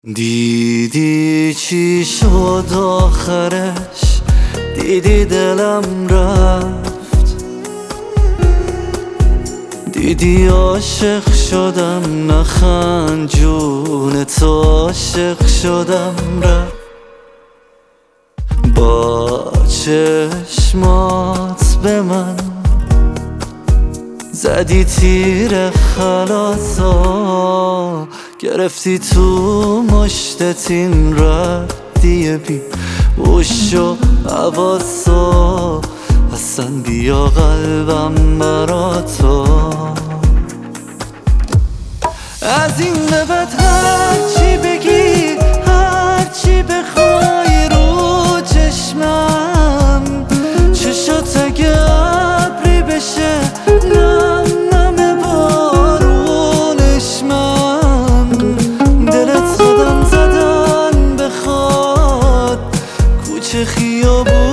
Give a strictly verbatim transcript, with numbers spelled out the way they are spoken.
دیدی چی شد آخرش، دیدی دلم رفت، دیدی عاشق شدم، نخند جون تو عاشق شدم رفت. با چشمات به من زدی تیر خلاصا، گرفتی تو مشتت این ردیه بی وش و حواسا، اصلا بیا قلبم برا تو. از این به بعد هرچی بگی هرچی بخوای رو چشمم، چشات اگه ابری بشه نم نم بارونش من، دلت قدم زدن بخواد کوچه خیابون